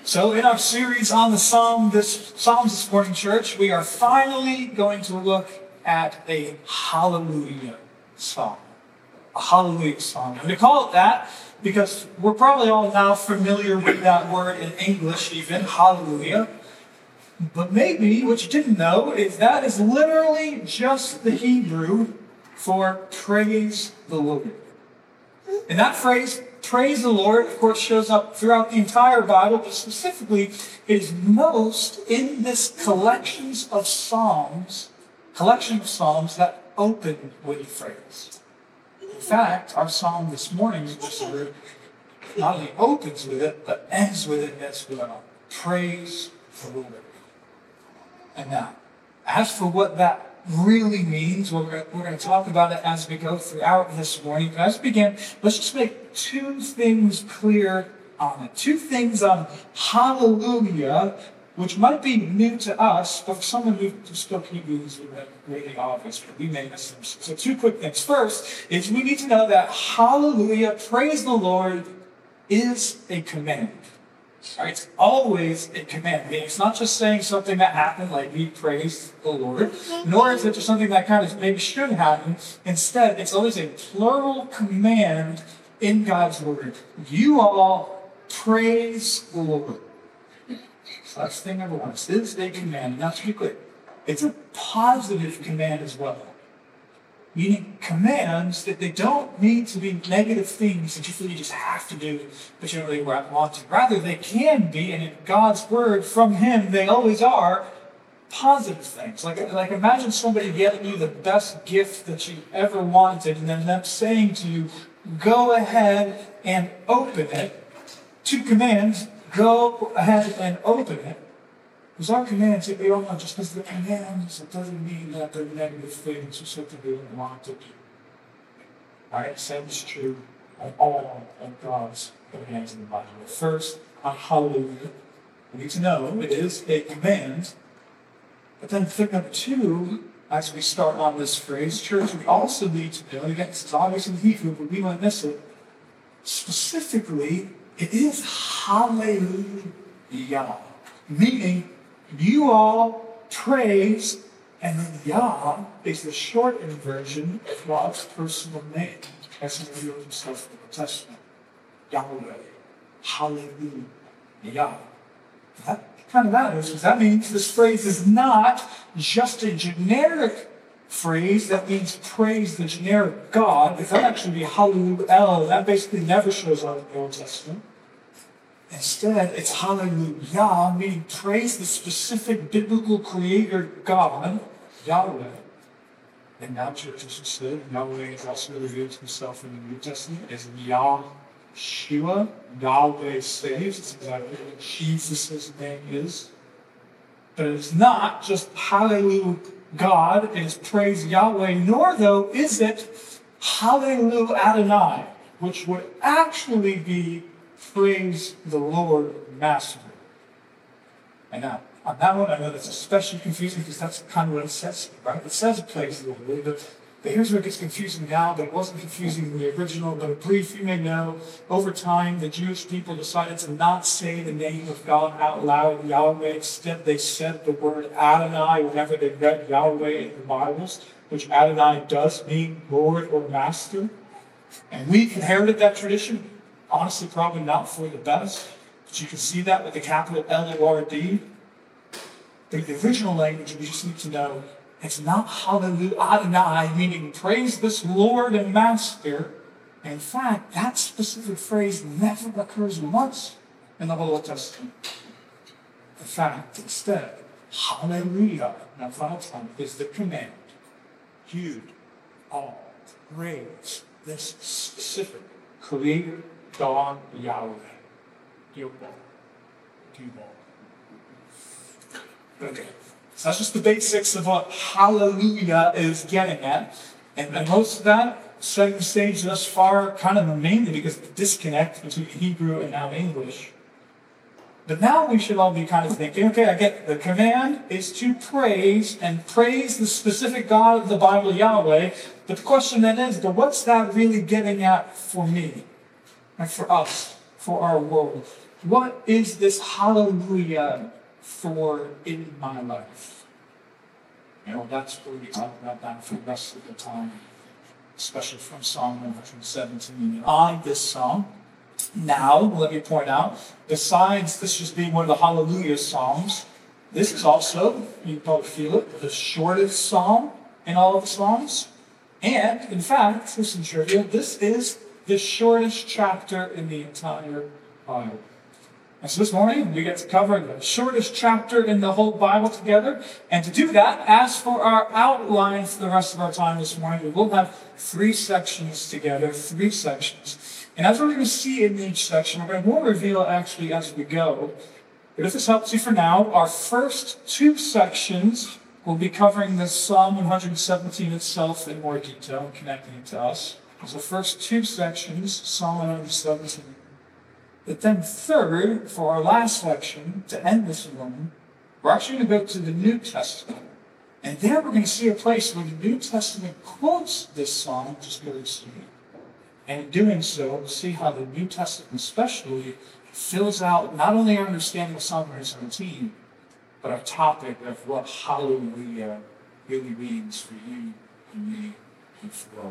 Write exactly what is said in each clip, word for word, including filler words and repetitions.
So in our series on the Psalm, this Psalms this morning, church, we are finally going to look at a hallelujah psalm. A hallelujah psalm. And we call it that because we're probably all now familiar with that word in English, even, hallelujah. But maybe what you didn't know is that is literally just the Hebrew for praise the Lord. And that phrase, praise the Lord, of course, shows up throughout the entire Bible, but specifically is most in this collections of psalms, collection of psalms that open with a phrase. In fact, our psalm this morning, we just heard, not only opens with it, but ends with it as well. Praise the Lord. And now, as for what that really means, we're going, to, we're going to talk about it as we go throughout this morning. But as we begin, let's just make two things clear on it. Two things on hallelujah, which might be new to us, but for someone who spoke Hebrew, this would have really obvious, but we may miss them. So two quick things. First is we need to know that hallelujah, praise the Lord, is a command. Right? It's always a command. It's not just saying something that happened, like we praise the Lord, nor is it just something that kind of maybe should happen. Instead, it's always a plural command in God's word. You all praise the Lord. So that's thing number one. This is a command. And that's to be clear. It's a positive command as well. Meaning commands that they don't need to be negative things that you feel you just have to do, but you don't really want to. Rather, they can be, and in God's word from Him, they always are, positive things. Like, like imagine somebody getting you the best gift that you ever wanted, and then them saying to you, go ahead and open it. Two commands, go ahead and open it. Because our commands, we all know, just because they're commands, it doesn't mean that they're negative things or something we don't want to do. Alright, same is true of all of God's commands in the Bible. First, on hallelujah, we need to know it is a command. But then thing number two, as we start on this phrase, church, we also need to know, and again, this is obvious in Hebrew, but we might miss it, specifically, it is hallelujah. Meaning, you all praise, and then Yah is the shortened version of God's personal name, as He revealed Himself in the Old Testament. Yahweh. Hallelujah. That kind of matters, because that means this phrase is not just a generic phrase that means praise the generic God. Because that actually be hallelujah. That basically never shows up in the Old Testament. Instead, it's hallelujah, meaning praise the specific biblical creator God, Yahweh. And now, church, as we said, Yahweh has also revealed Himself in the New Testament as Yahshua. Yahweh saves. That's exactly what Jesus' name is. But it's not just hallelujah God, it is praise Yahweh, nor, though, is it hallelujah Adonai, which would actually be praise the Lord Master. And now, on that one, I know that's especially confusing because that's kind of what it says, right? It says praise the Lord, but, but here's where it gets confusing now, but it wasn't confusing in the original. But brief, you may know, over time, the Jewish people decided to not say the name of God out loud, Yahweh. Instead, they said the word Adonai whenever they read Yahweh in the Bibles, which Adonai does mean Lord or Master. And we inherited that tradition. Honestly, probably not for the best, but you can see that with the capital L O R D. But the original language, we just need to know, it's not hallelujah Adonai, meaning praise this Lord and Master. And in fact, that specific phrase never occurs once in the whole Old Testament. In fact, instead, hallelujah, now final time, is the command. You all praise this specific creator God Yahweh. Yahweh. Yahweh. Okay. So that's just the basics of what hallelujah is getting at. And, and most of that, setting the stage thus far, kind of mainly because of the disconnect between Hebrew and now English. But now we should all be kind of thinking, okay, I get the command is to praise and praise the specific God of the Bible, Yahweh. But the question then is, but what's that really getting at for me? And for us, for our world? what is this hallelujah for in my life? You know, that's what we talk about that for the rest of the time, especially from Psalm one seventeen. On this psalm, now, let me point out, besides this just being one of the hallelujah psalms, this is also, you can probably feel it, the shortest psalm in all of the psalms. And, in fact, listen, trivia, this is the shortest chapter in the entire Bible. And so this morning, we get to cover the shortest chapter in the whole Bible together. And to do that, as for our outline for the rest of our time this morning, we will have three sections together, three sections. And as we're going to see in each section, we're going to more reveal actually as we go. But if this helps you for now, our first two sections will be covering the Psalm one seventeen itself in more detail and connecting it to us. So the first two sections, Psalm one seventeen. But then third, for our last section, to end this alone, we're actually going to go to the New Testament. And there we're going to see a place where the New Testament quotes this psalm, which is really sweet. And in doing so, we'll see how the New Testament especially fills out not only our understanding of Psalm one seventeen, but our topic of what hallelujah really means for you and me and for all.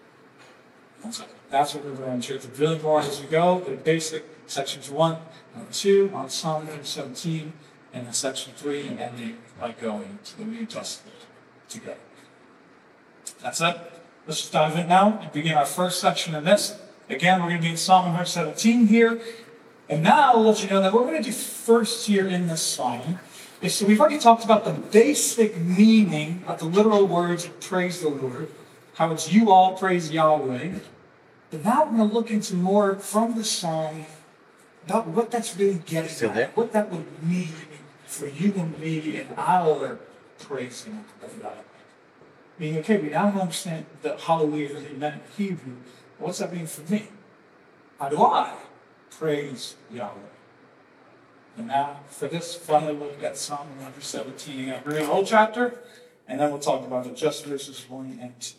So that's what we're going to do. Really more as we go. The basic sections one and two on Psalm one seventeen, and then section three ending by going to the New Testament together. That's it. Let's just dive in now and begin our first section in this. Again, we're going to be in Psalm one seventeen here. And now I'll let you know that what we're going to do first here in this psalm is, so we've already talked about the basic meaning of the literal words praise the Lord, how it's you all praise Yahweh. But now we're going to look into more from the psalm about what that's really getting at, what that would mean for you and me in our praising of God. Meaning, okay, we now understand that hallelujah really meant in Hebrew. What's that mean for me? How do I praise Yahweh? And now, for this, finally look at Psalm one seventeen. I'll read the whole chapter, and then we'll talk about it, just verses one and two.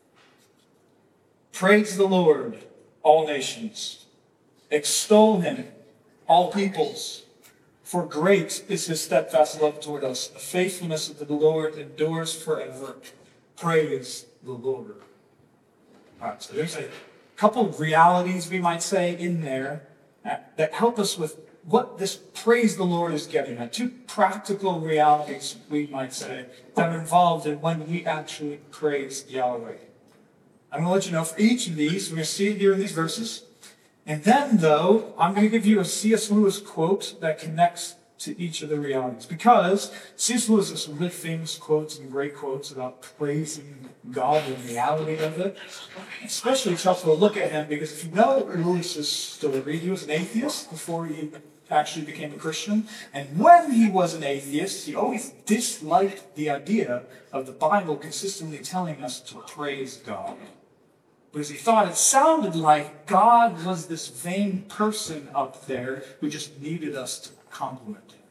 Praise the Lord, all nations. Extol him, all peoples. For great is his steadfast love toward us. The faithfulness of the Lord endures forever. Praise the Lord. All right, so there's a couple of realities, we might say, in there that help us with what this praise the Lord is getting at. Two practical realities, we might say, that are involved in when we actually praise Yahweh. I'm going to let you know for each of these, we're going to see it here in these verses. And then, though, I'm going to give you a C S Lewis quote that connects to each of the realities. Because C S Lewis has some really famous quotes and great quotes about praising God and the reality of it. Especially it's helpful to look at him because if you know Lewis's story, he was an atheist before he actually became a Christian. And when he was an atheist, he always disliked the idea of the Bible consistently telling us to praise God. Because he thought it sounded like God was this vain person up there who just needed us to compliment him.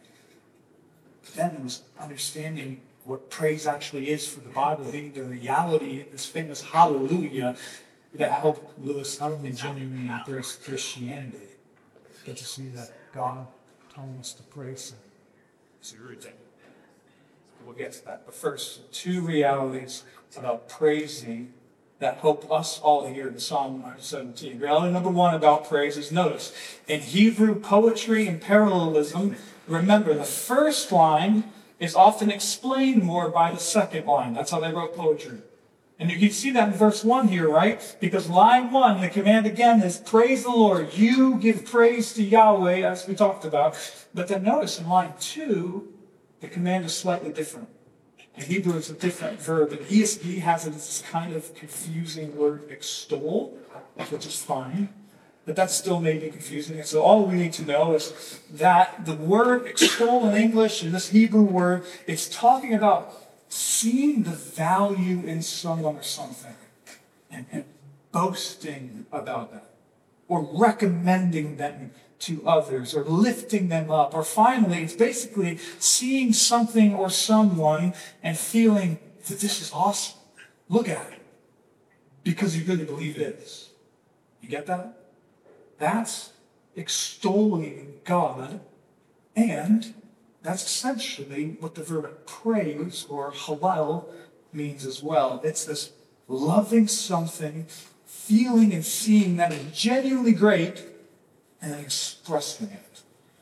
But then it was understanding what praise actually is for the Bible, being the reality, this famous hallelujah, that helped Lewis not only genuinely embrace Christianity, but to see that God telling us to praise him is a good thing. We'll get to that. But first, two realities about praising that help us all here in Psalm one seventeen. Reality number one about praise is, notice, in Hebrew poetry and parallelism, remember the first line is often explained more by the second line. That's how they wrote poetry. And you can see that in verse one here, right? Because line one, the command again is, praise the Lord. You give praise to Yahweh, as we talked about. But then notice in line two, the command is slightly different. In Hebrew, it's a different verb. And E S V has it as this kind of confusing word, extol, which is fine. But that still may be confusing. And so all we need to know is that the word extol in English, and this Hebrew word, it's talking about seeing the value in someone or something and, and boasting about that, or recommending them to others, or lifting them up, or finally, it's basically seeing something or someone and feeling that this is awesome. Look at it, because you really believe it is. You get that? That's extolling God, and that's essentially what the verb praise or hallel means as well. It's this loving something, feeling and seeing that is genuinely great, and then expressing it.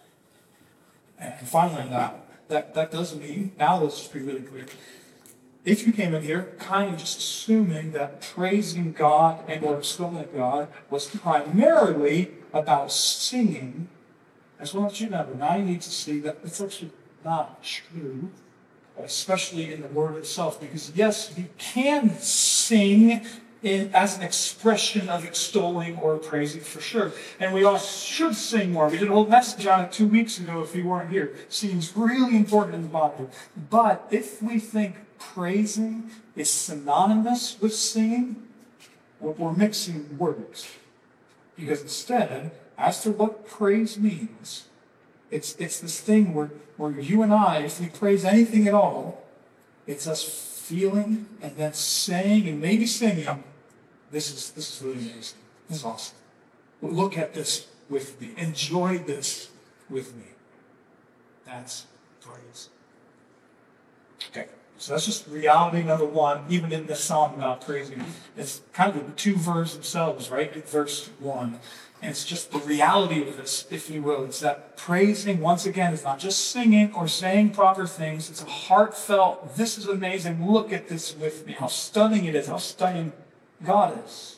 And finally, that, that, that does mean, now let's just be really clear, if you came in here kind of just assuming that praising God and or extolling God was primarily about singing, I just want you to know, now you need to see that it's actually not true, especially in the word itself, because yes, you can sing in, as an expression of extolling or praising for sure. And we all should sing more. We did a whole message on it two weeks ago if you weren't here. Singing's really important in the Bible. But if we think praising is synonymous with singing, we're, we're mixing words. Because instead, as to what praise means, it's, it's this thing where, where you and I, if we praise anything at all, it's us feeling and then saying and maybe singing, this is, this is really amazing. This is awesome. Look at this with me. Enjoy this with me. That's praise. Okay, so that's just reality number one, even in this psalm about praising. It's kind of the two verbs themselves, right? In verse one. And it's just the reality of this, if you will. It's that praising, once again, is not just singing or saying proper things. It's a heartfelt, this is amazing, look at this with me. How stunning it is, how stunning God is.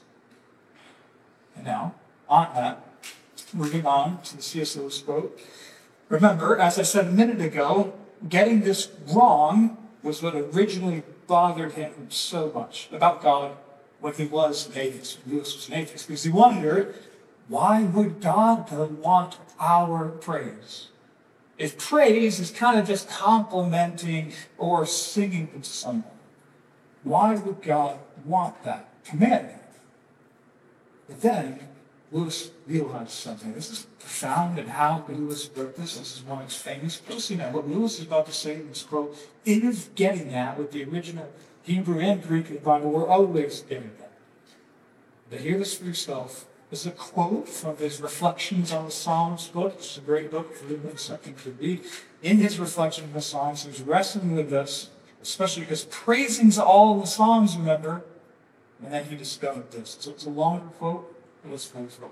And now, on that, moving on to the C S Lewis quote. Remember, as I said a minute ago, getting this wrong was what originally bothered him so much about God when he was an atheist. Lewis was an atheist because he wondered, why would God want our praise? If praise is kind of just complimenting or singing to someone, why would God want that? Command it. But then, Lewis realized something. This is profound in how Lewis wrote this. This is one of his famous. Just so you know, what Lewis is about to say in this quote, it is getting at what the original Hebrew and Greek of the Bible were always getting at. But hear this for yourself. This is a quote from his Reflections on the Psalms book. It's a great book for anyone something to read. In his reflection on the Psalms, he was wrestling with this, especially because praising's all in the Psalms, remember? And then he discovered this. So it's a longer quote, but let's go through it.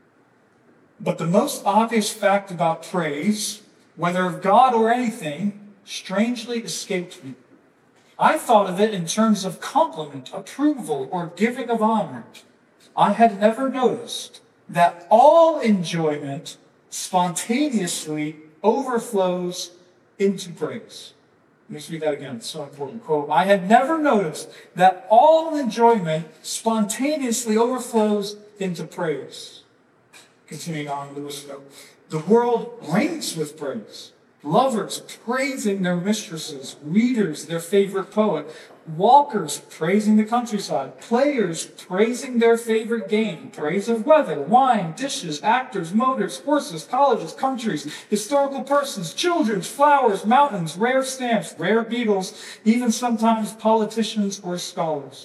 But the most obvious fact about praise, whether of God or anything, strangely escaped me. I thought of it in terms of compliment, approval, or giving of honor. I had never noticed that all enjoyment spontaneously overflows into praise. Let me just read that again. It's so important. Quote, I had never noticed that all enjoyment spontaneously overflows into praise. Continuing on, Lewis wrote, the world reigns with praise. Lovers praising their mistresses, readers their favorite poet, walkers praising the countryside, players praising their favorite game, praise of weather, wine, dishes, actors, motors, horses, colleges, countries, historical persons, children, flowers, mountains, rare stamps, rare beetles, even sometimes politicians or scholars.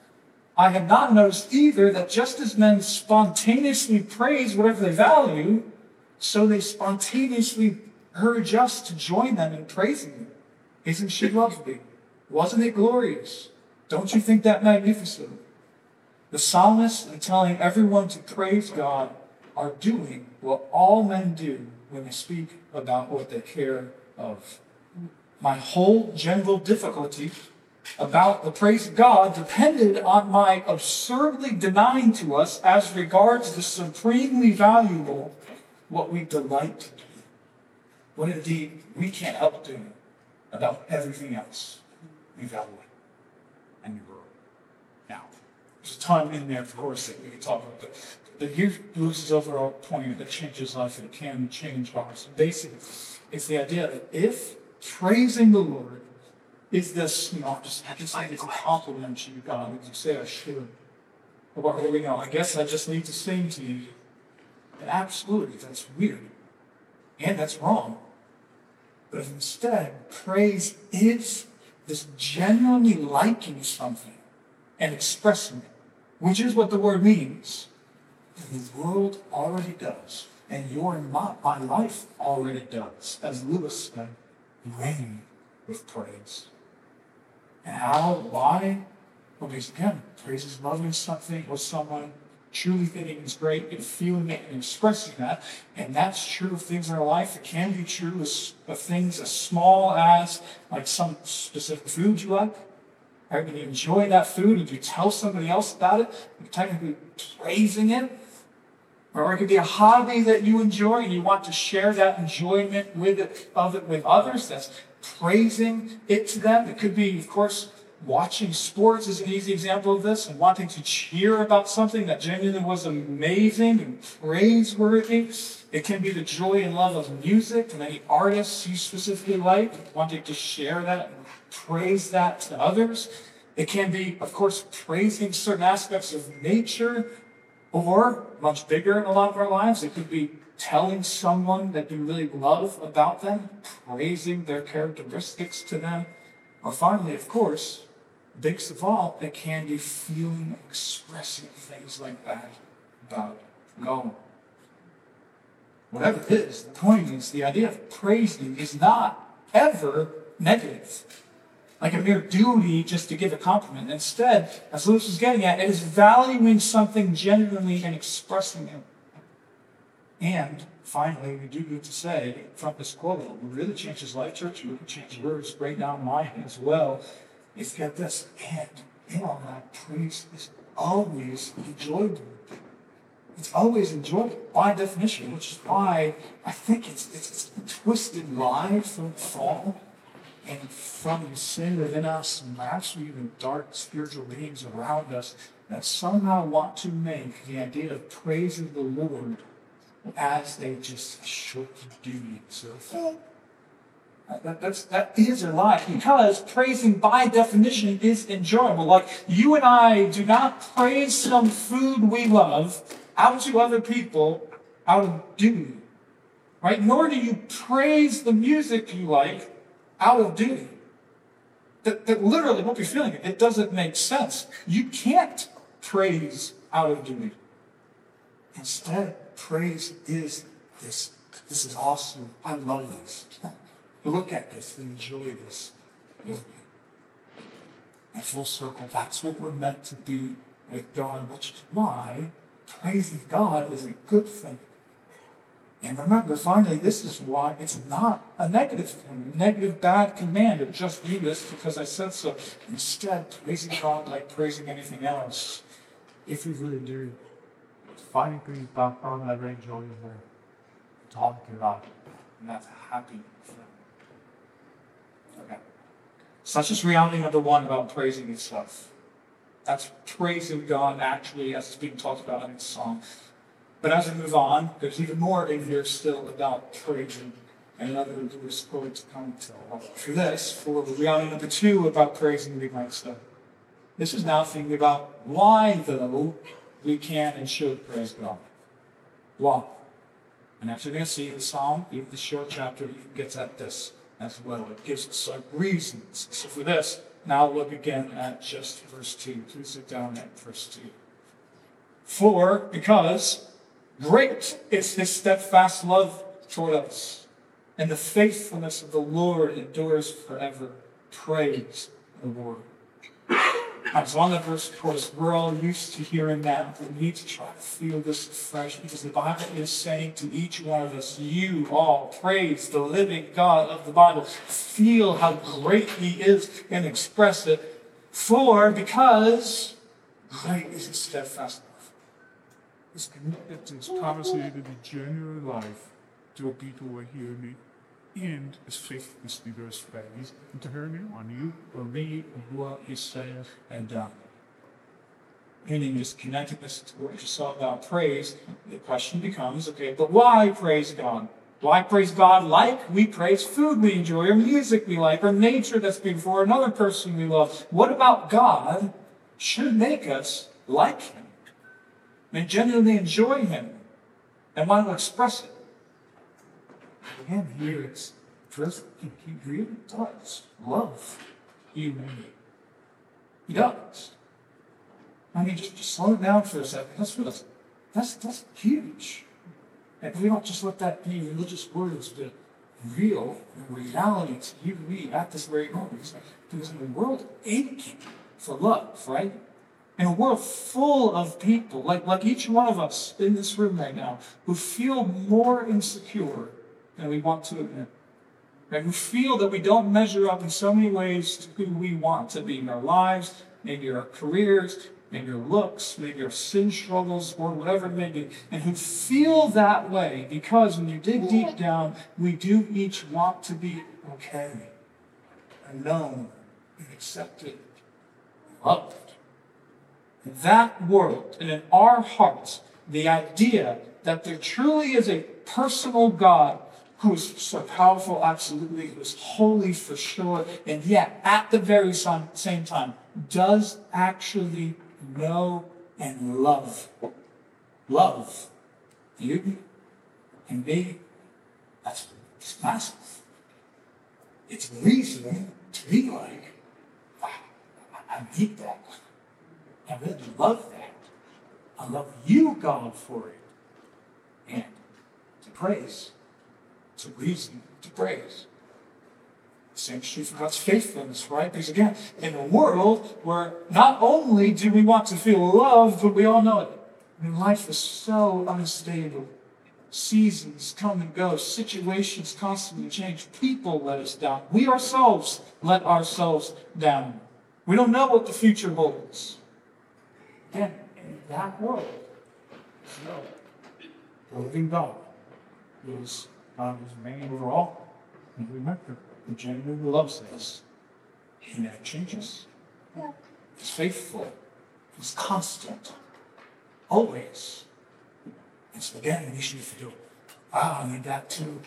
I had not noticed either that just as men spontaneously praise whatever they value, so they spontaneously urge us to join them in praising him. Isn't she lovely? Wasn't it glorious? Don't you think that magnificent? The psalmist, in telling everyone to praise God, are doing what all men do when they speak about what they care of. My whole general difficulty about the praise of God depended on my absurdly denying to us, as regards the supremely valuable, what we delight to do. What indeed we can't help doing about everything else we value and we grow. Now, there's a ton in there, of course, that we can talk about, but, but here's Lewis's overall point that changes life and it can change ours. Basically, it's the idea that if praising the Lord is this, you know, just, I just think it's a compliment to you, God, as you say I should. Or, or, you know, I guess I just need to sing to you. And absolutely, that's weird. And that's wrong. But instead, praise is this genuinely liking something and expressing it, which is what the word means. And the world already does. And your my, my life already does. As Lewis said, reign with praise. And how? Why? Well, because again, praise is loving something or someone, truly thinking it's great and feeling it and expressing that. And that's true of things in our life. It can be true of things as small as like some specific food you like. Right? When you enjoy that food and you tell somebody else about it, you're technically praising it. Or it could be a hobby that you enjoy and you want to share that enjoyment with it, of it with others. That's praising it to them. It could be, of course, watching sports is an easy example of this, and wanting to cheer about something that genuinely was amazing and praiseworthy. It can be the joy and love of music and any artists you specifically like, wanting to share that and praise that to others. It can be, of course, praising certain aspects of nature, or much bigger in a lot of our lives, it could be telling someone that you really love about them, praising their characteristics to them. Or finally, of course, biggest of all, it can be feeling, expressing things like that about God. Whatever it is, the point is, the idea of praising is not ever negative, like a mere duty just to give a compliment. Instead, as Lewis was getting at, it is valuing something genuinely and expressing it. And finally, we do need to say from this quote, it really changed his life, church. We can change yours right down mine as well. Is get this, and in all that, praise is always enjoyable. It's always enjoyable by definition, which is why I think it's, it's, it's a twisted lie from the fall and from the sin within us, and actually even dark spiritual beings around us that somehow want to make the idea of praising the Lord as they just short duty. So that, that's, that is a lie, because praising by definition is enjoyable. Like, you and I do not praise some food we love out to other people out of duty, right? Nor do you praise the music you like out of duty. That, that literally won't be feeling it. It doesn't make sense. You can't praise out of duty. Instead, praise is this. This is awesome. I love this. Look at this and enjoy this. And full circle, that's what we're meant to be with God, which is why praising God is a good thing. And remember, finally, this is why it's not a negative thing, a negative, bad command of just do this because I said so. Instead, praising God like praising anything else, if we really do, finding things about God that I really enjoy there, talking about it, and that's a happy thing. Okay. So that's just reality number one about praising itself. That's praising God actually as it's being talked about in this song. But as we move on, there's even more in here still about praising. And another we're going to come to for this, for reality number two about praising we might study. This is now thinking about why, though, we can and should praise God. Why? And as you're going to see in the psalm, even the short chapter, it gets at this as well. It gives us like reasons. So for this, now look again at just verse two. Please sit down at verse two. For, because great is his steadfast love toward us, and the faithfulness of the Lord endures forever. Praise the Lord. As on that verse, of course, we're all used to hearing that. We need to try to feel this afresh, because the Bible is saying to each one of us, you all praise the living God of the Bible. Feel how great he is and express it. For, because great is his steadfast love. Is connected to his promises to the genuine life to a people who are hearing it, and his faithfulness to their praise, and to hear it on you or read what he says and done. Meaning this connectedness to what you saw about praise, the question becomes, okay, but why praise God? Why praise God like we praise food we enjoy, or music we like, or nature that's beautiful, or another person we love? What about God should make us like him and genuinely enjoy him and want to express it? Again, here it's first, he really does love you and me. He does. I mean, just, just slow it down for a second. That's, that's, that's huge. And we don't just let that be religious words, but real reality to you and me at this very moment. Because in a world aching for love, right? In a world full of people, like, like each one of us in this room right now, who feel more insecure than we want to admit. Right? Who feel that we don't measure up in so many ways to who we want to be in our lives, maybe our careers, maybe our looks, maybe our sin struggles, or whatever it may be, and who feel that way because when you dig deep down, we do each want to be okay, and known, and accepted, loved. In that world, and in our hearts, the idea that there truly is a personal God who is so powerful, absolutely, who is holy for sure, and yet, at the very same time, does actually know and love. Love you and me. That's it's massive. It's reason to be like, wow, I need that. I really love that. I love you, God, for it. And to praise. It's a reason to praise. Same true for God's faithfulness, right? Because again, in a world where not only do we want to feel loved, but we all know it. I mean, life is so unstable. Seasons come and go. Situations constantly change. People let us down. We ourselves let ourselves down. We don't know what the future holds. Again, in that world, no. The living God is God is reigning over all. And remember, the genuinely loves us. He never changes. He's faithful. He's constant. Always. And so again, we should do, wow, I need that too.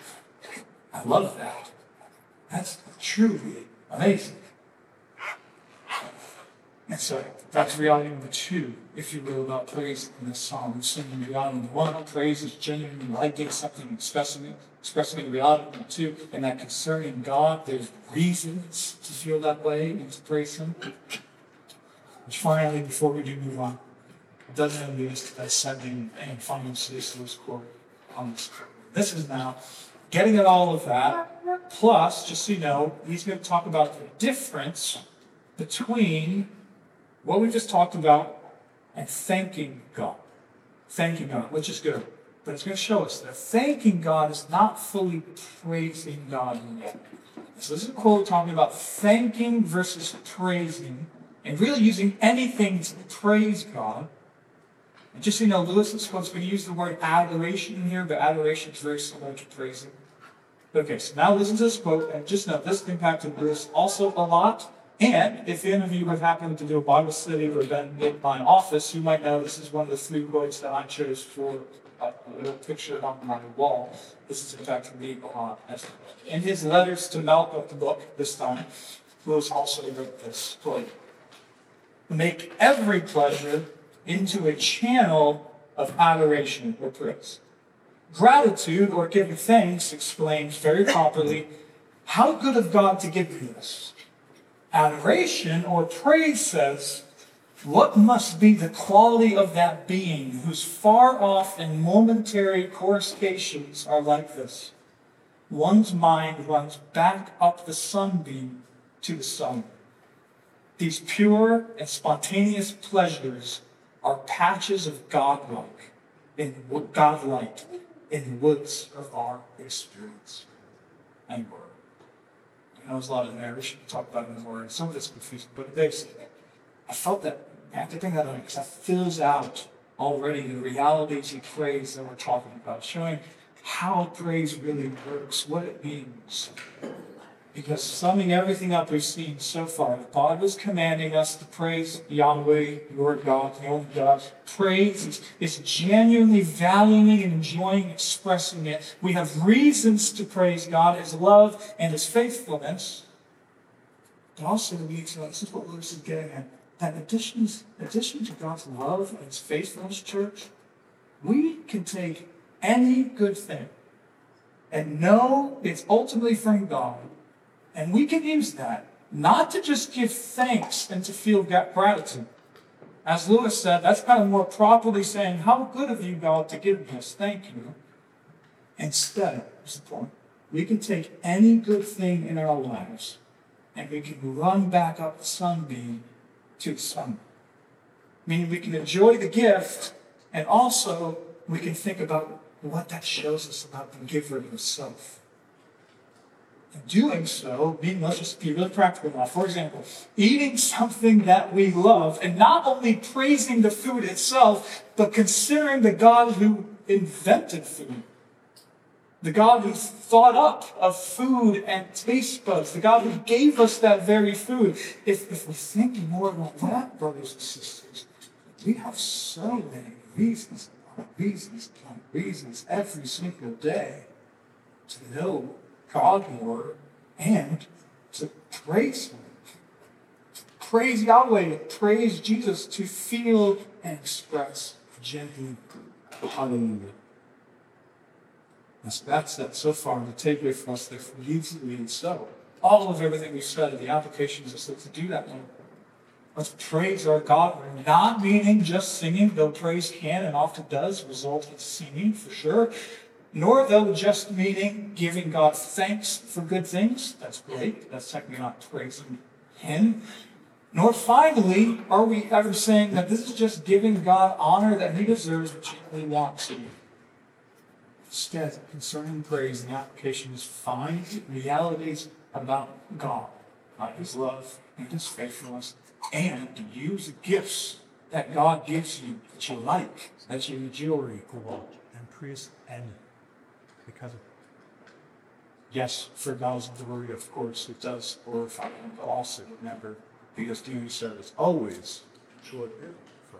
I love that. That's truly amazing. And so that's reality number two, if you will, about praise in this psalm. We're singing reality number one, praise is genuinely liking something, expressing it, expressing it. Reality number two, and that concerning God, there's reasons to feel that way and to praise Him. Which finally, before we do move on, it doesn't end us by sending and final C.S. Lewis quote on this. This is now getting at all of that. Plus, just so you know, he's going to talk about the difference between what we just talked about and thanking God. Thanking God, which is good. But it's going to show us that thanking God is not fully praising God yet. So this is a quote talking about thanking versus praising, and really using anything to praise God. And just so you know, Lewis is supposed to use the word adoration in here, but adoration is very similar to praising. Okay, so now listen to this quote, and just know this impacted Lewis also a lot. And if any of you have happened to do a Bible study or been in my office, you might know this is one of the three quotes that I chose for a little picture on my wall. This is impacting me a lot. In his letters to Malcolm, the book, this time, Lewis also wrote this quote: make every pleasure into a channel of adoration or praise. Gratitude, or giving thanks, explains very properly how good of God to give you this. Adoration, or praise, says, what must be the quality of that being whose far off and momentary coruscations are like this? One's mind runs back up the sunbeam to the sun. These pure and spontaneous pleasures are patches of godlike in godlight in the woods of our experience. And word. I know there's a lot of narration to talk about in the word. Some of it's confusing, but basically, I felt that I have to bring that up because that fills out already the realities of praise that we're talking about, showing how praise really works, what it means. Because summing everything up we've seen so far, God was commanding us to praise Yahweh, Lord God, the only God. Praise is, is genuinely valuing and enjoying expressing it. We have reasons to praise God, His love and His faithfulness. But also we need to know, this is what Lewis is getting at, that in addition, in addition to God's love and His faithfulness, church, we can take any good thing and know it's ultimately from God. And we can use that, not to just give thanks and to feel gratitude. As Lewis said, that's kind of more properly saying, how good of you, God, to give this. Thank you. Instead, here's the point, we can take any good thing in our lives and we can run back up the sunbeam to the sun. Meaning we can enjoy the gift and also we can think about what that shows us about the giver himself. In doing so, being, let's just be really practical now. For example, eating something that we love and not only praising the food itself, but considering the God who invented food. The God who thought up of food and taste buds. The God who gave us that very food. If, if we think more about that, brothers and sisters, we have so many reasons, reasons, reasons every single day to know God more and to praise Him. To praise Yahweh, to praise Jesus, to feel and express genuine hallelujah. So that's it so far. The takeaway for us, if we leave it being so, all of everything we've said, the application is to do that one. Let's praise our God. We're not meaning just singing, though praise can and often does result in singing for sure. Nor though just meaning giving God thanks for good things. That's great. That's technically not praising Him. Nor finally are we ever saying that this is just giving God honor that He deserves, which He wants to. Instead, concerning praise, the application is find realities about God, about His love and His faithfulness, and use the gifts that God gives you that you like, that you enjoy, and praise and because of yes, for God's glory, of course, it does glorify Him, but also remember, because doing so is always joy for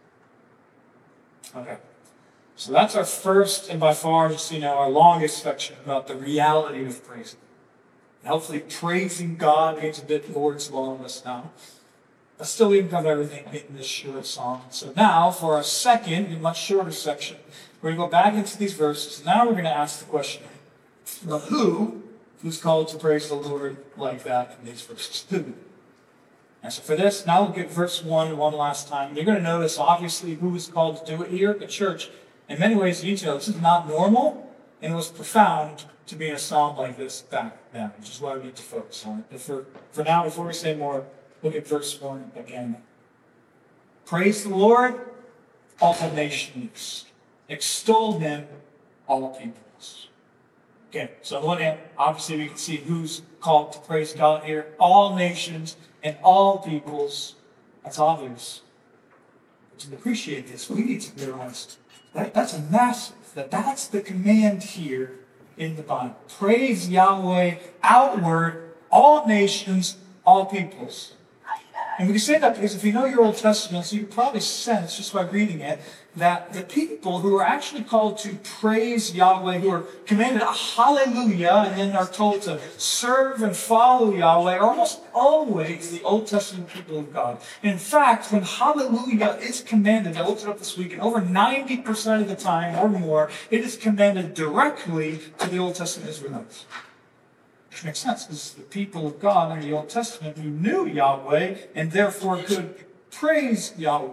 us. Okay. So that's our first and by far, just so you know, our longest section about the reality of praising. And hopefully praising God means a bit more to all of us now. But still, we've covered everything in this short song. So now, for our second and much shorter section, we're going to go back into these verses. Now we're going to ask the question, well, who who's called to praise the Lord like that in these verses? Who? And so for this, now we'll get verse one one last time. You're going to notice, obviously, who is called to do it here. The church, in many ways, you need to know this is not normal, and it was profound to be in a psalm like this back then, which is why we need to focus on it. But for, for now, before we say more, look at verse one again. Praise the Lord, all nations. Extol Him, all peoples. Okay, so on the one hand, obviously we can see who's called to praise God here. All nations and all peoples. That's obvious. But to appreciate this, we need to realize that that's a massive, that that's the command here in the Bible. Praise Yahweh outward, all nations, all peoples. And we can say that because if you know your Old Testament, so you probably sense, just by reading it, that the people who are actually called to praise Yahweh, who are commanded a hallelujah, and then are told to serve and follow Yahweh, are almost always the Old Testament people of God. In fact, when hallelujah is commanded, I looked it up this week, and over ninety percent of the time or more, it is commanded directly to the Old Testament Israelites. Which makes sense, because the people of God in the Old Testament who knew Yahweh and therefore could praise Yahweh.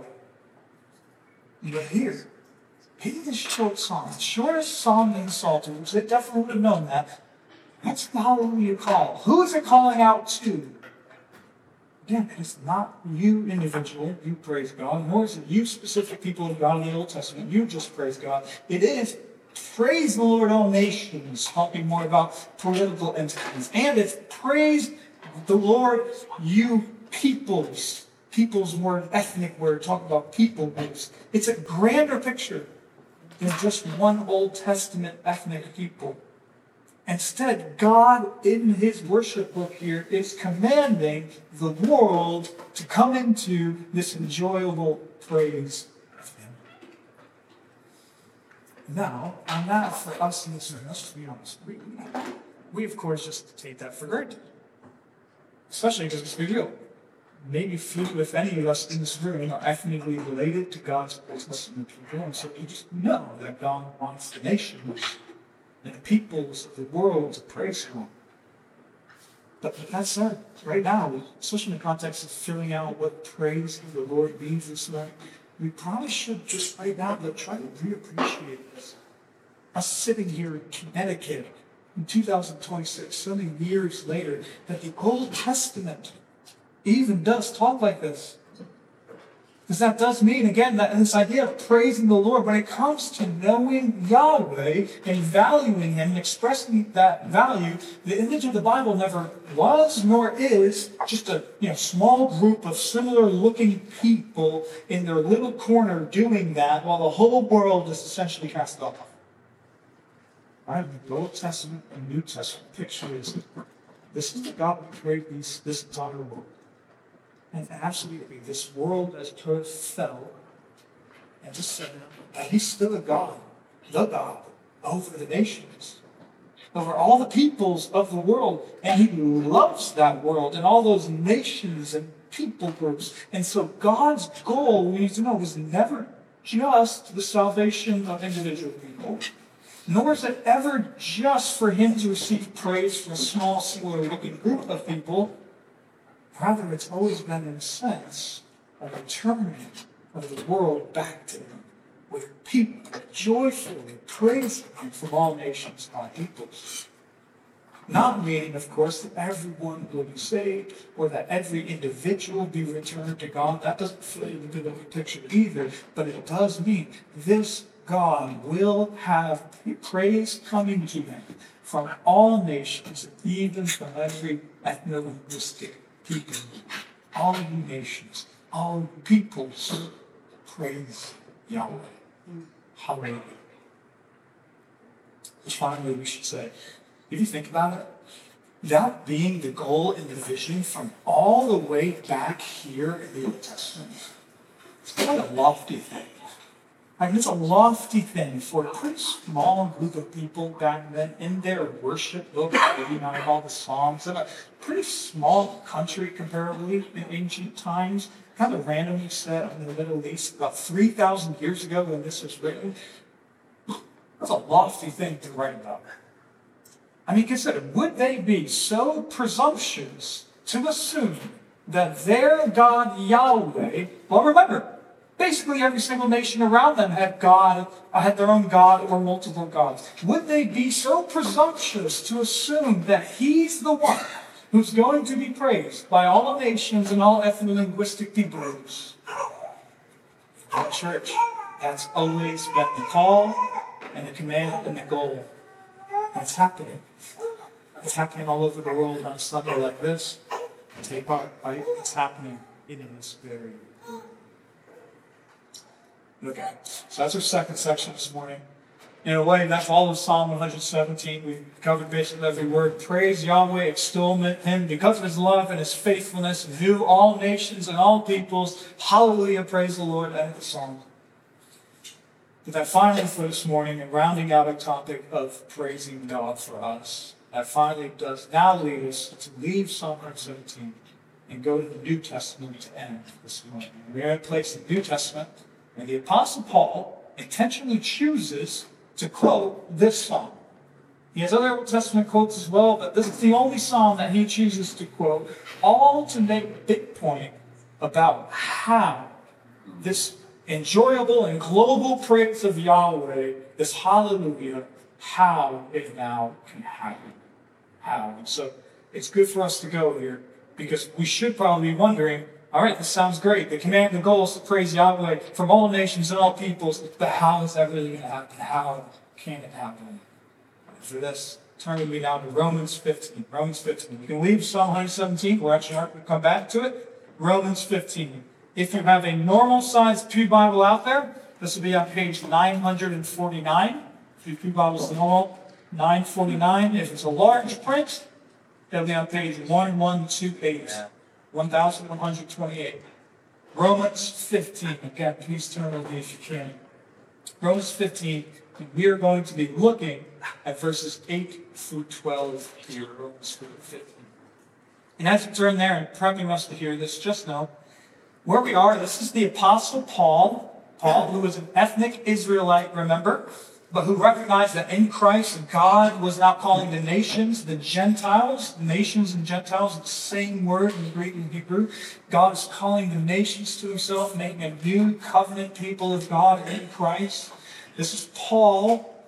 But here, in this short song, the shortest song in the Psalter, which they definitely would have known that, that's the hallelujah call. Who is it calling out to? Again, it's not you individually, you praise God, nor is it you specific people of God in the Old Testament, you just praise God. It is praise the Lord, all nations, talking more about political entities. And it's praise the Lord, you peoples. People's word, ethnic word, talk about people groups. It's a grander picture than just one Old Testament ethnic people. Instead, God, in His worship book here, is commanding the world to come into this enjoyable praise of Him. Now, on that, for us in this room, let's be honest, we, we of course just take that for granted. Especially because, let's be real, maybe few, if any of us in this room, are ethnically related to God's Old Testament people, and so we just know that God wants the nations and the peoples of the world to praise Him. But with that said, right now, especially in the context of filling out what praise the Lord means this morning, we probably should just right now but try to reappreciate this. us sitting here in Connecticut in two thousand twenty-six, so many years later, that the Old Testament even does talk like this. Because that does mean, again, that this idea of praising the Lord, when it comes to knowing Yahweh and valuing Him and expressing that value, the image of the Bible never was nor is just a you know small group of similar-looking people in their little corner doing that while the whole world is essentially cast off. I have the Old Testament and New Testament picture is this is the God who created this, this entire world. And absolutely, this world as Torah fell and just said, and He's still a God, the God over the nations, over all the peoples of the world. And He loves that world and all those nations and people groups. And so God's goal, we need to know, was never just the salvation of individual people, nor is it ever just for Him to receive praise from a small, singular-looking group of people. Rather, it's always been, in a sense, a returning of the world back to Him, with people joyfully praising Him from all nations, all peoples. Not meaning, of course, that everyone will be saved or that every individual be returned to God. That doesn't fit into the picture either, but it does mean this God will have praise coming to Him from all nations, even from every ethno-linguistic people, all you nations, all peoples, praise Yahweh. Hallelujah. Finally, we should say, if you think about it, that being the goal and the vision from all the way back here in the Old Testament, it's quite a lofty thing. I mean, it's a lofty thing for a pretty small group of people back then in their worship book, reading out of all the Psalms, in a pretty small country comparably in ancient times, kind of randomly set in the Middle East about three thousand years ago when this was written. That's a lofty thing to write about. I mean, consider, would they be so presumptuous to assume that their God Yahweh, well, remember, basically every single nation around them had God, had their own God or multiple gods. Would they be so presumptuous to assume that He's the one who's going to be praised by all nations and all ethno-linguistic people groups? The church, that's always been the call and the command and the goal. And it's happening. It's happening all over the world on a Sunday like this. Take part, right? It's happening in this very Okay, so that's our second section this morning. In a way, that's all of Psalm one seventeen. We've covered basically every word. Praise Yahweh, extol Him because of His love and His faithfulness. View all nations and all peoples. Hallelujah, praise the Lord. End of the psalm. But that finally for this morning, and rounding out our topic of praising God for us, that finally does now lead us to leave Psalm one seventeen and go to the New Testament to end this morning. We're in a place in the New Testament. And the Apostle Paul intentionally chooses to quote this psalm. He has other Old Testament quotes as well, but this is the only psalm that he chooses to quote, all to make a big point about how this enjoyable and global praise of Yahweh, this hallelujah, how it now can happen. How? And so it's good for us to go here, because we should probably be wondering, all right, this sounds great. The command, the goal is to praise Yahweh from all nations and all peoples. But how is that really going to happen? How can it happen? And for this, turn with me now to Romans fifteen. Romans fifteen. You can leave Psalm one seventeen. We're actually not going to come back to it. Romans fifteen. If you have a normal-sized Pew Bible out there, this will be on page nine forty-nine. If your Pew Bible is normal, nine forty-nine. If it's a large print, it'll be on page eleven twenty-eight. one thousand one hundred twenty-eight. Romans fifteen. Again, please turn with me if you can. Romans fifteen. We are going to be looking at verses eight through twelve here. Romans fifteen. And as you turn there and prepping us to hear this, just know where we are. This is the Apostle Paul. Paul, who was an ethnic Israelite, remember? But who recognized that in Christ, God was now calling the nations, the Gentiles, the nations and Gentiles, the same word in Greek and Hebrew. God is calling the nations to Himself, making a new covenant people of God in Christ. This is Paul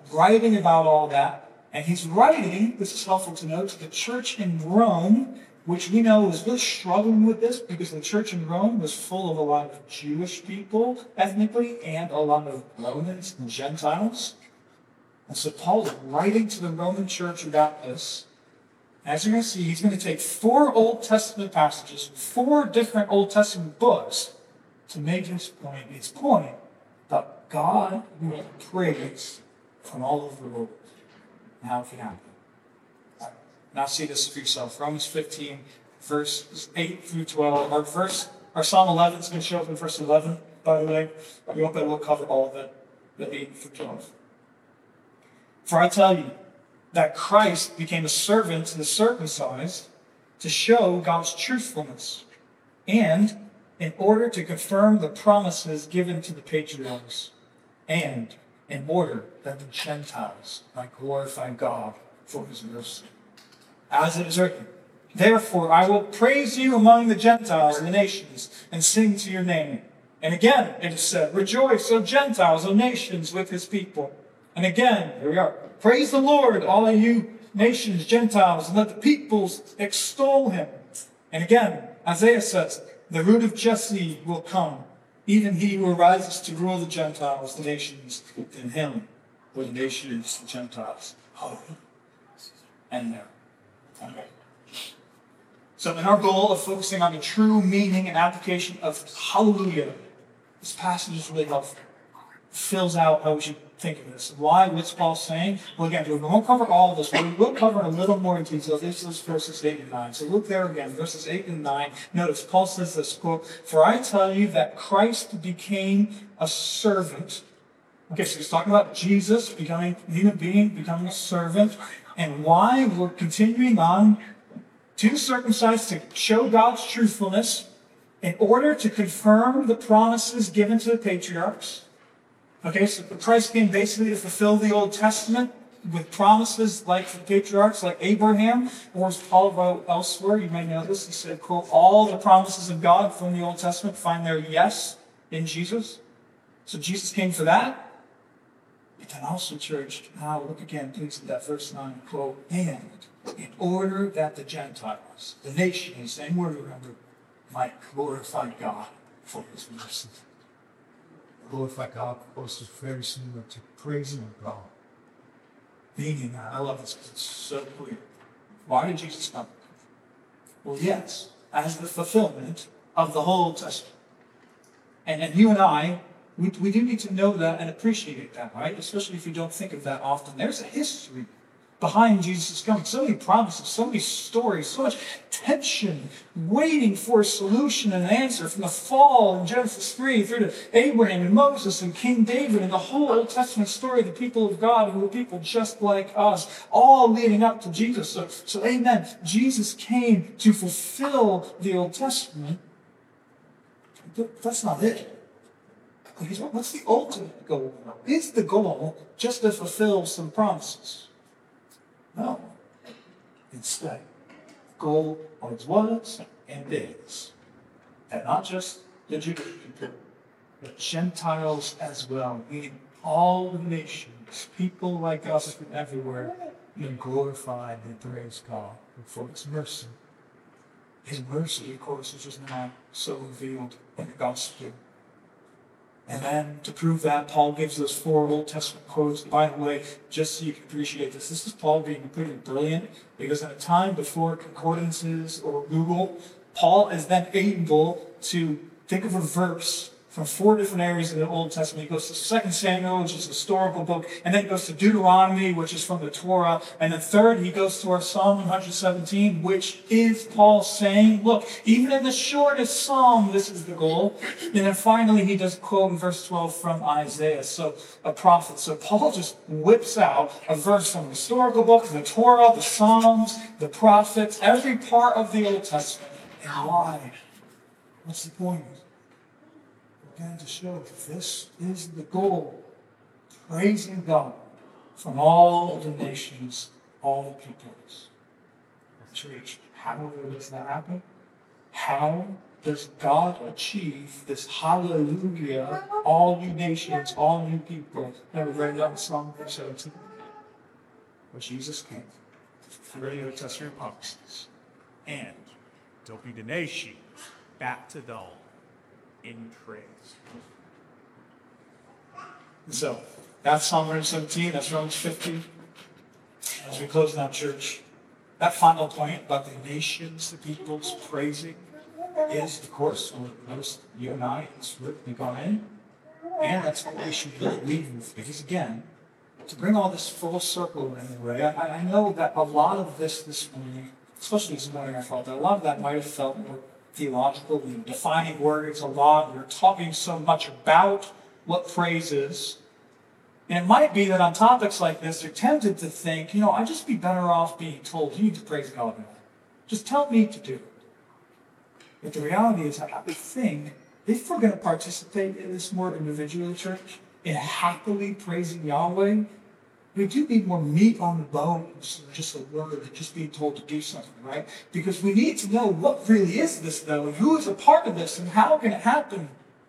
writing about all that. And he's writing, this is helpful to note, to the church in Rome, which we know was really struggling with this because the church in Rome was full of a lot of Jewish people ethnically and a lot of Romans and Gentiles. And so Paul is writing to the Roman church about this. As you're going to see, he's going to take four Old Testament passages, four different Old Testament books to make his point. His point that God will praise from all over the world. And how it can happen. Now see this for yourself. Romans fifteen, verses eight through twelve. Our verse, our Psalm eleven is going to show up in verse eleven, by the way. We won't be able to cover all of it, but eight through twelve. For I tell you that Christ became a servant to the circumcised to show God's truthfulness, and in order to confirm the promises given to the patriarchs, and in order that the Gentiles might glorify God for his mercy. As it is written, therefore I will praise you among the Gentiles and the nations, and sing to your name. And again it is said, rejoice, O Gentiles, O nations, with his people. And again, here we are, praise the Lord, all of you nations, Gentiles, and let the peoples extol him. And again, Isaiah says, the root of Jesse will come, even he who arises to rule the Gentiles, the nations, in him were the nations, the Gentiles. Oh, and there. Okay. So in our goal of focusing on the true meaning and application of hallelujah, this passage is really helpful. It fills out how we should think of this. Why? What's Paul saying? Well, again, we won't cover all of this, but we will cover in a little more detail. This is verses eight and nine. So look there again, verses eight and nine. Notice, Paul says this, quote, for I tell you that Christ became a servant. Okay, so he's talking about Jesus becoming a human being, becoming a servant. And why? We're continuing on to circumcise to show God's truthfulness in order to confirm the promises given to the patriarchs. Okay, so Christ came basically to fulfill the Old Testament with promises like the patriarchs, like Abraham, or as Paul wrote elsewhere, you may know this, he said, quote, all the promises of God from the Old Testament find their yes in Jesus. So Jesus came for that. But then also, church, now look again, please, at that verse nine, quote, and in order that the Gentiles, the nations, same word, remember, might glorify God for his mercy. Glorify God, of course, is very similar to praising God. Meaning, I love this because it's so clear. Why did Jesus come? Well, yes, as the fulfillment of the whole Old Testament. And, and you and I, we, we do need to know that and appreciate that, right? Especially if you don't think of that often. There's a history behind Jesus' coming. So many promises, so many stories, so much tension, waiting for a solution and an answer from the fall in Genesis three through to Abraham and Moses and King David and the whole Old Testament story of the people of God who were people just like us, all leading up to Jesus. So, so amen. Jesus came to fulfill the Old Testament, but that's not it. What's the ultimate goal? Is the goal just to fulfill some promises? No. Instead, the goal always was and is that not just the Jewish people, but Gentiles as well, meaning all the nations, people like us from everywhere, can glorify and praise God for his mercy. His mercy, of course, is just now so revealed in the gospel. And then to prove that, Paul gives us four Old Testament quotes. By the way, just so you can appreciate this, this is Paul being pretty brilliant, because in a time before concordances or Google, Paul is then able to think of a verse from four different areas in the Old Testament. He goes to Second Samuel, which is a historical book, and then he goes to Deuteronomy, which is from the Torah, and then third, he goes to our Psalm one seventeen, which is Paul saying, look, even in the shortest psalm, this is the goal. And then finally, he does quote in verse twelve from Isaiah, so a prophet. So Paul just whips out a verse from the historical book, the Torah, the Psalms, the prophets, every part of the Old Testament. And why? What's the point? Again, to show that this is the goal, praising God from all the nations, all the peoples. Church, how does that happen? How does God achieve this hallelujah, all you nations, all you people? Never read that Psalm seventeen. But Jesus came, fulfilling the Old Testament promises, and there'll be the nation back to them in praise. So, that's Psalm one seventeen, that's Romans fifteen. As we close now, church, that final point about the nations, the peoples praising, is, of course, what you and I has written gone in. And that's what we should really leave with. Because again, to bring all this full circle in a way, I, I know that a lot of this this morning, especially this morning, I felt that a lot of that might have felt more theological. We were defining words a lot. We were talking so much about what praise is. And it might be that on topics like this, you're tempted to think, you know, I'd just be better off being told, you need to praise God more. Just tell me to do it. But the reality is, I would think, if we're going to participate in this more individually, church, in happily praising Yahweh, we do need more meat on the bones than just a word, than just being told to do something, right? Because we need to know what really is this, though, and who is a part of this, and how can it happen?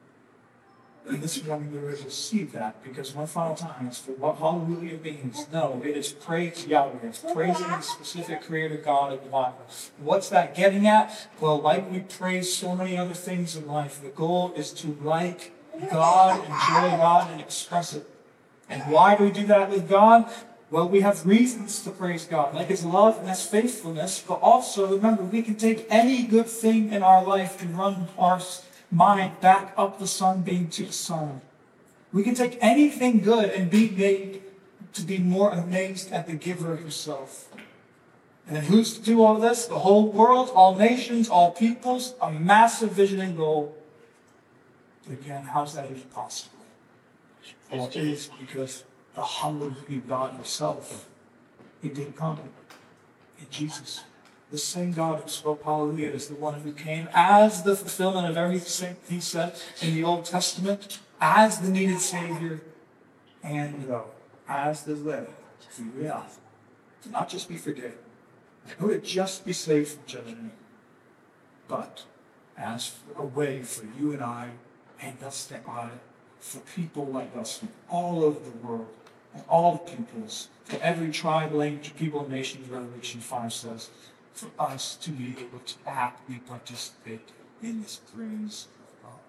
And this morning we will see that, because one final time, it's for what hallelujah means. No, it is praise Yahweh. It's praising the specific creator God of the Bible. What's that getting at? Well, like we praise so many other things in life, the goal is to like God, enjoy God, and express it. And why do we do that with God? Well, we have reasons to praise God, like His love and His faithfulness, but also, remember, we can take any good thing in our life and run our mind back up the sunbeam to the sun. We can take anything good and be made to be more amazed at the giver himself. And then who's to do all this? The whole world, all nations, all peoples, a massive vision and goal. But again, how's that even possible? Well, it is because the hallelujah God himself, He did come in Jesus. The same God who spoke hallelujah is the one who came as the fulfillment of everything He said in the Old Testament, as the needed Savior, and though, as the led to reality. To not just be forgiven, nor to just be saved from judgment, but as a way for you and I, and us that are for people like us from all over the world, and all peoples, for every tribe, language, people, nation, Revelation five says, for us to be able to actively participate in this praise of God.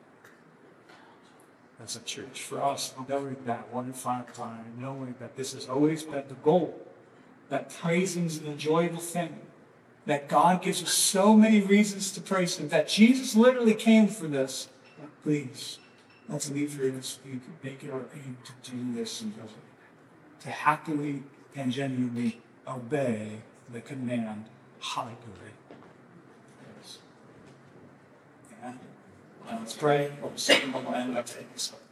As a church, for us, knowing that one final time, knowing that this has always been the goal, that praising is an enjoyable thing, that God gives us so many reasons to praise Him, that Jesus literally came for this. Please, let's leave here this week, make it our aim to do this and to happily and genuinely obey the command. Hallelujah. Yes. And let's pray. We'll see you on the end of the